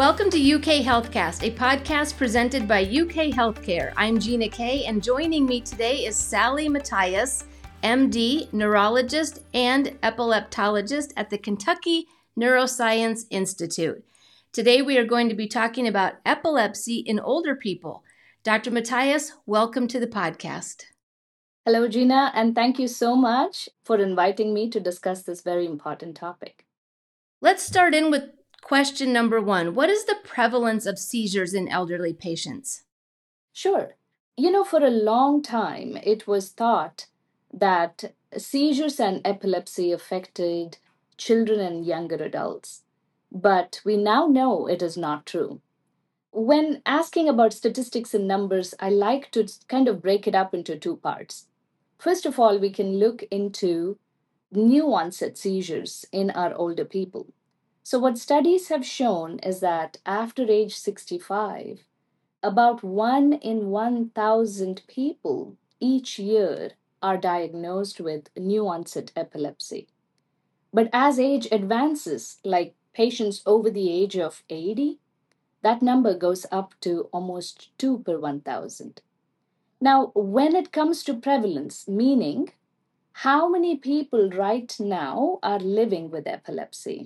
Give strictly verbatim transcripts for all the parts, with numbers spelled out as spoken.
Welcome to U K Healthcast, a podcast presented by U K Healthcare. I'm Gina Kay, and joining me today is Sally Matthias, M D, neurologist and epileptologist at the Kentucky Neuroscience Institute. Today we are going to be talking about epilepsy in older people. Doctor Matthias, welcome to the podcast. Hello, Gina, and thank you so much for inviting me to discuss this very important topic. Let's start in with question number one. What is the prevalence of seizures in elderly patients? Sure. You know, for a long time, it was thought that seizures and epilepsy affected children and younger adults. But we now know it is not true. When asking about statistics and numbers, I like to kind of break it up into two parts. First of all, we can look into new onset seizures in our older people. So, what studies have shown is that after age sixty-five, about one in one thousand people each year are diagnosed with new onset epilepsy. But as age advances, like patients over the age of eighty, that number goes up to almost two per one thousand. Now, when it comes to prevalence, meaning how many people right now are living with epilepsy?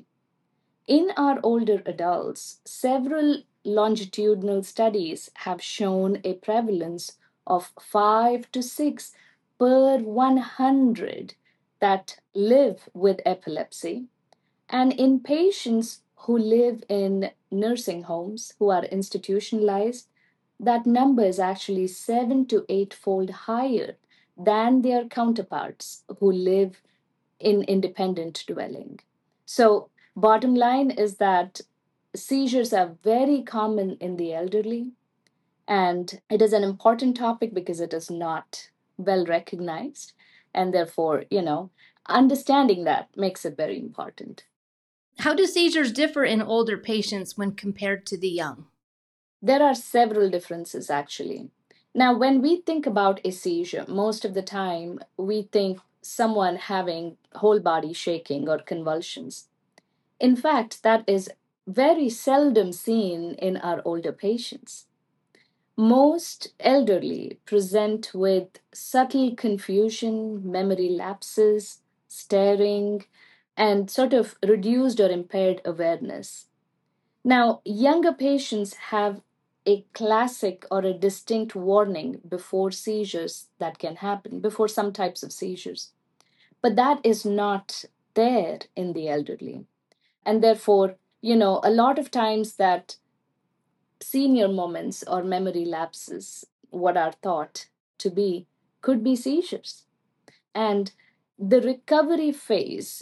In our older adults, several longitudinal studies have shown a prevalence of five to six per one hundred that live with epilepsy. And in patients who live in nursing homes, who are institutionalized, that number is actually seven to eight fold higher than their counterparts who live in independent dwelling. So, bottom line is that seizures are very common in the elderly, and it is an important topic because it is not well recognized, and therefore, you know, understanding that makes it very important. How do seizures differ in older patients when compared to the young? There are several differences actually. Now, when we think about a seizure, most of the time we think someone having whole body shaking or convulsions. In fact, that is very seldom seen in our older patients. Most elderly present with subtle confusion, memory lapses, staring, and sort of reduced or impaired awareness. Now, younger patients have a classic or a distinct warning before seizures that can happen, before some types of seizures. But that is not there in the elderly. And therefore, you know, a lot of times that senior moments or memory lapses, what are thought to be, could be seizures. And the recovery phase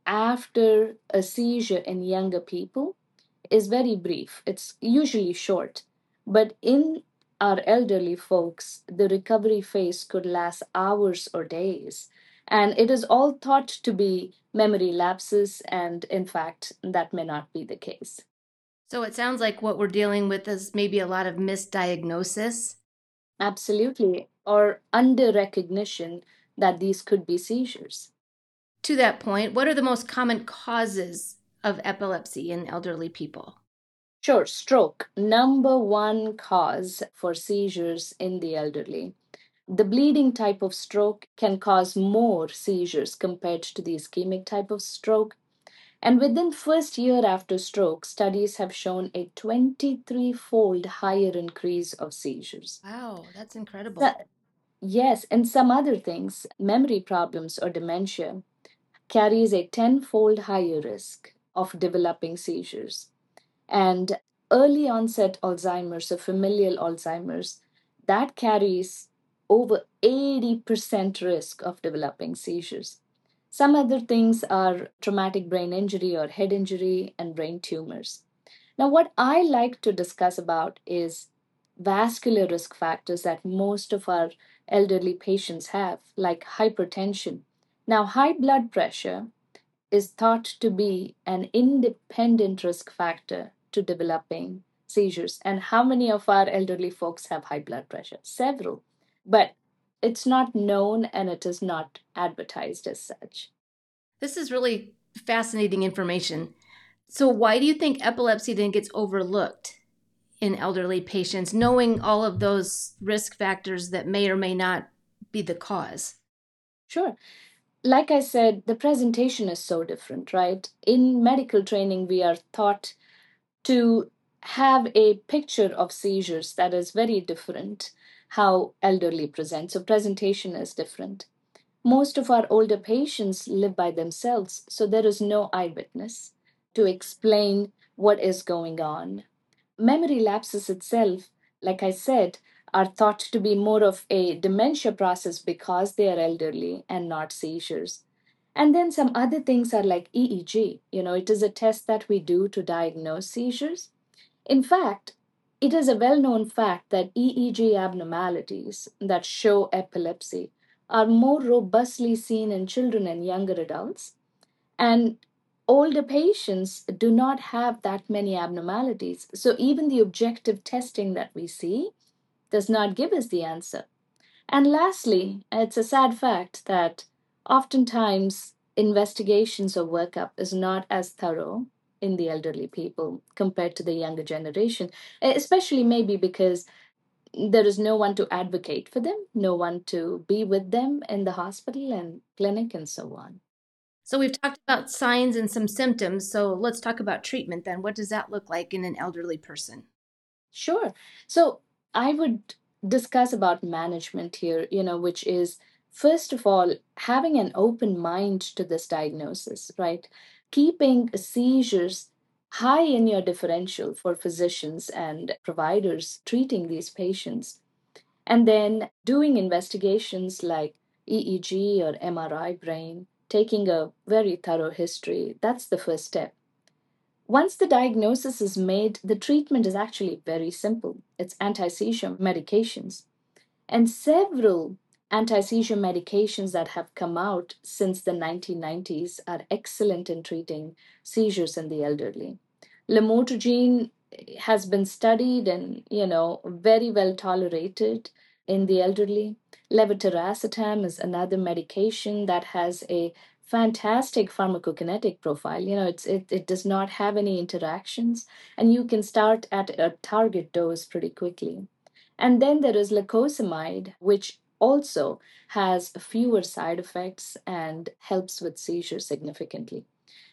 after a seizure in younger people is very brief. It's usually short. But in our elderly folks, the recovery phase could last hours or days. And it is all thought to be memory lapses, and in fact, that may not be the case. So it sounds like what we're dealing with is maybe a lot of misdiagnosis. Absolutely. Or under recognition that these could be seizures. To that point, what are the most common causes of epilepsy in elderly people? Sure, stroke, number one cause for seizures in the elderly. The bleeding type of stroke can cause more seizures compared to the ischemic type of stroke. And within first year after stroke, studies have shown a twenty-three-fold higher increase of seizures. Wow, that's incredible. So- yes, and some other things, memory problems or dementia, carries a tenfold higher risk of developing seizures. And early onset Alzheimer's or familial Alzheimer's, that carries over eighty percent risk of developing seizures. Some other things are traumatic brain injury or head injury and brain tumors. Now, what I like to discuss about is vascular risk factors that most of our elderly patients have, like hypertension. Now, high blood pressure is thought to be an independent risk factor to developing seizures. And how many of our elderly folks have high blood pressure? Several. But it's not known and it is not advertised as such. This is really fascinating information. So, why do you think epilepsy then gets overlooked in elderly patients, knowing all of those risk factors that may or may not be the cause? Sure. Like I said, the presentation is so different, right? In medical training, we are taught to have a picture of seizures that is very different how elderly present. So, presentation is different. Most of our older patients live by themselves, so there is no eyewitness to explain what is going on. Memory lapses itself, like I said, are thought to be more of a dementia process because they are elderly and not seizures. And then some other things are like E E G. You know, it is a test that we do to diagnose seizures. In fact, it is a well known fact that E E G abnormalities that show epilepsy are more robustly seen in children and younger adults. And older patients do not have that many abnormalities. So even the objective testing that we see does not give us the answer. And lastly, it's a sad fact that oftentimes investigations or workup is not as thorough in the elderly people compared to the younger generation, especially maybe because there is no one to advocate for them, no one to be with them in the hospital and clinic and so on. So, we've talked about signs and some symptoms. So, let's talk about treatment then. What does that look like in an elderly person? Sure. So I would discuss about management here, you know, which is first of all having an open mind to this diagnosis, right? Keeping seizures high in your differential for physicians and providers treating these patients, and then doing investigations like E E G or M R I brain, taking a very thorough history. That's the first step. Once the diagnosis is made, the treatment is actually very simple. It's anti seizure medications. And several anti seizure medications that have come out since the nineteen nineties are excellent in treating seizures in the elderly. Lamotrigine has been studied and, you know, very well tolerated in the elderly. Levetiracetam is another medication that has a fantastic pharmacokinetic profile. You know, it's it, it does not have any interactions, and you can start at a target dose pretty quickly. And then there is lacosamide, which also has fewer side effects and helps with seizures significantly.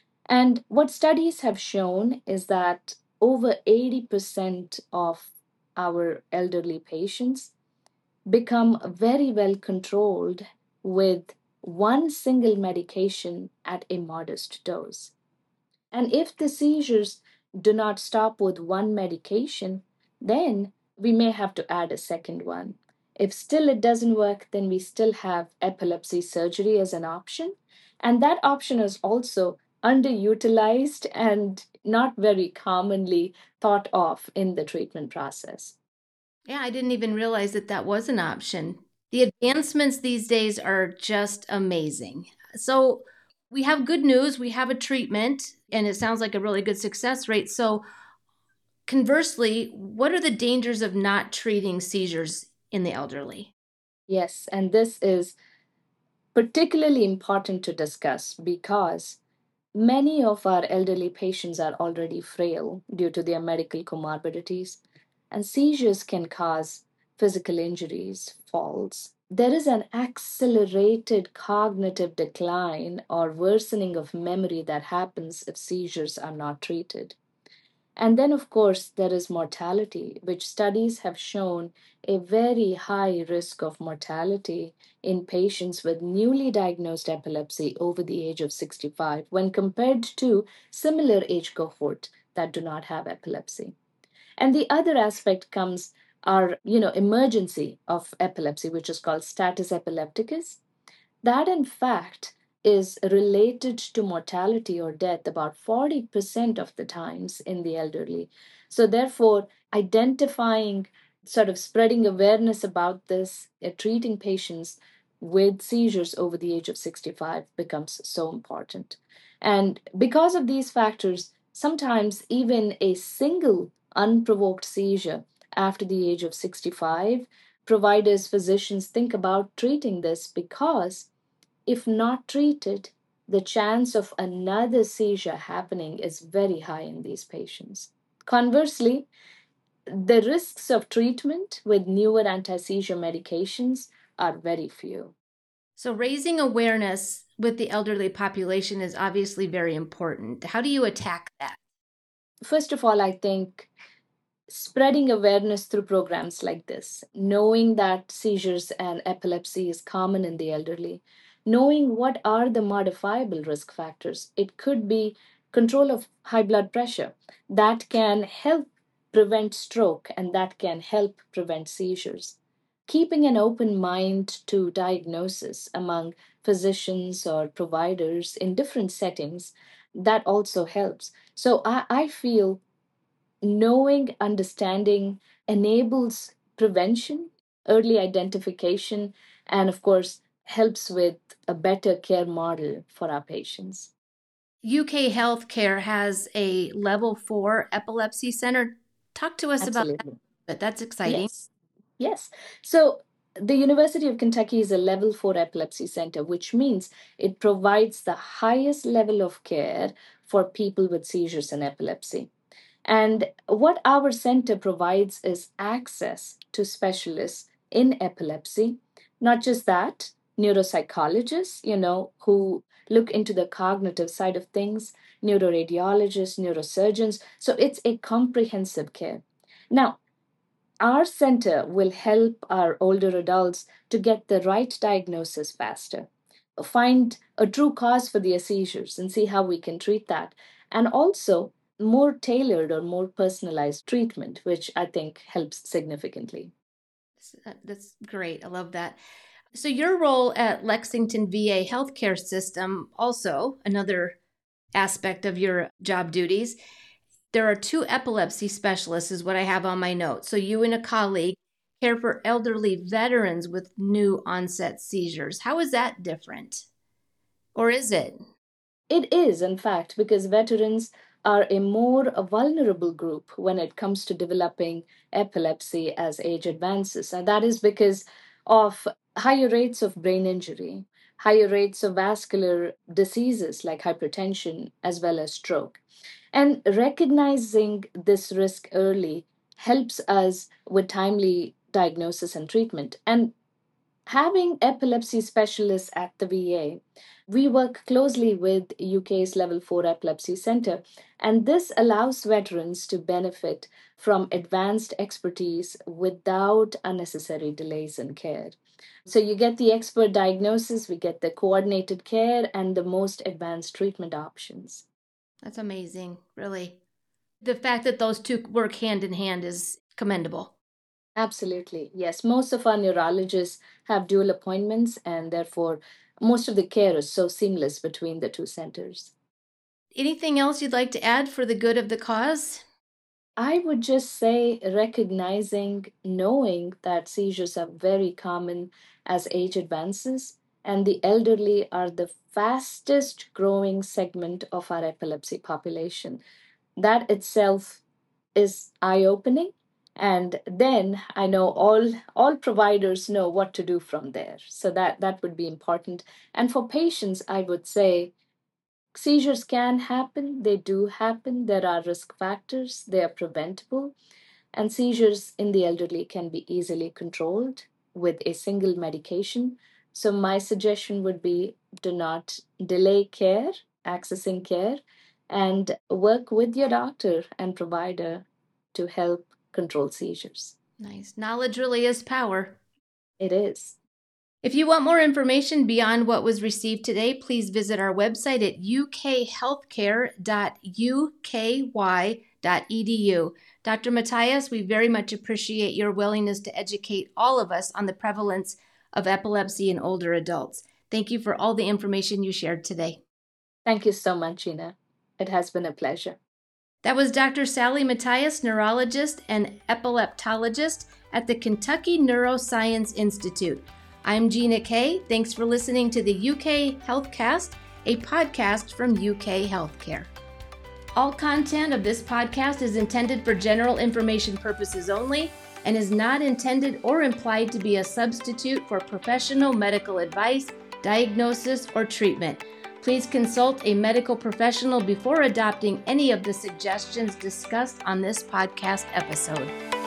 And what studies have shown is that over eighty percent of our elderly patients become very well controlled with one single medication at a modest dose. And if the seizures do not stop with one medication, then we may have to add a second one. If still it doesn't work, then we still have epilepsy surgery as an option. And that option is also underutilized and not very commonly thought of in the treatment process. Yeah, I didn't even realize that that was an option. The advancements these days are just amazing. So, we have good news. We have a treatment, and it sounds like a really good success rate. So, conversely, what are the dangers of not treating seizures in the elderly? Yes, and this is particularly important to discuss because many of our elderly patients are already frail due to their medical comorbidities, and seizures can cause physical injuries, falls. There is an accelerated cognitive decline or worsening of memory that happens if seizures are not treated. And then, of course, there is mortality, which studies have shown a very high risk of mortality in patients with newly diagnosed epilepsy over the age of sixty-five when compared to similar age cohort that do not have epilepsy. And the other aspect comes our, you know, emergency of epilepsy, which is called status epilepticus. That, in fact, is related to mortality or death about forty percent of the times in the elderly. So, therefore, identifying, sort of spreading awareness about this, uh, treating patients with seizures over the age of sixty-five becomes so important. And because of these factors, sometimes even a single unprovoked seizure after the age of sixty-five, providers, physicians think about treating this because if not treated, the chance of another seizure happening is very high in these patients. Conversely, the risks of treatment with newer anti seizure medications are very few. So, raising awareness with the elderly population is obviously very important. How do you attack that? First of all, I think spreading awareness through programs like this, knowing that seizures and epilepsy is common in the elderly, knowing what are the modifiable risk factors. It could be control of high blood pressure that can help prevent stroke and that can help prevent seizures. Keeping an open mind to diagnosis among physicians or providers in different settings, that also helps. So I, I feel knowing, understanding enables prevention, early identification, and of course, helps with a better care model for our patients. U K Healthcare has a level four epilepsy center. Talk to us about that, Absolutely. but that's exciting. Yes. Yes. So the University of Kentucky is a level four epilepsy center, which means it provides the highest level of care for people with seizures and epilepsy. And what our center provides is access to specialists in epilepsy. Not just that, neuropsychologists, you know, who look into the cognitive side of things, neuroradiologists, neurosurgeons. So it's a comprehensive care. Now, our center will help our older adults to get the right diagnosis faster, find a true cause for their seizures and see how we can treat that. And also, more tailored or more personalized treatment, which I think helps significantly. That's great. I love that. So, your role at Lexington V A Healthcare System, also another aspect of your job duties. There are two epilepsy specialists, is what I have on my notes. So, you and a colleague care for elderly veterans with new onset seizures. How is that different? Or is it? It is, in fact, because veterans are a more vulnerable group when it comes to developing epilepsy as age advances. And that is because of higher rates of brain injury, higher rates of vascular diseases like hypertension, as well as stroke. And recognizing this risk early helps us with timely diagnosis and treatment. And having epilepsy specialists at the V A, we work closely with U K's Level four Epilepsy Center, and this allows veterans to benefit from advanced expertise without unnecessary delays in care. So you get the expert diagnosis, we get the coordinated care, and the most advanced treatment options. That's amazing, really. The fact that those two work hand in hand is commendable. Absolutely. Yes. Most of our neurologists have dual appointments, and therefore, most of the care is so seamless between the two centers. Anything else you'd like to add for the good of the cause? I would just say recognizing, knowing that seizures are very common as age advances, and the elderly are the fastest growing segment of our epilepsy population. That itself is eye opening. And then I know all all providers know what to do from there. So that that would be important. And for patients, I would say seizures can happen, they do happen. There are risk factors, they are preventable. And seizures in the elderly can be easily controlled with a single medication. So, my suggestion would be do not delay care, accessing care, and work with your doctor and provider to help control seizures. Nice. Knowledge really is power. It is. If you want more information beyond what was received today, please visit our website at u k healthcare dot u k y dot e d u. Doctor Matias, we very much appreciate your willingness to educate all of us on the prevalence of epilepsy in older adults. Thank you for all the information you shared today. Thank you so much, Gina. It has been a pleasure. That was Doctor Sally Matias, neurologist and epileptologist at the Kentucky Neuroscience Institute. I'm Gina Kay. Thanks for listening to the U K Healthcast, a podcast from U K Healthcare. All content of this podcast is intended for general information purposes only and is not intended or implied to be a substitute for professional medical advice, diagnosis, or treatment. Please consult a medical professional before adopting any of the suggestions discussed on this podcast episode.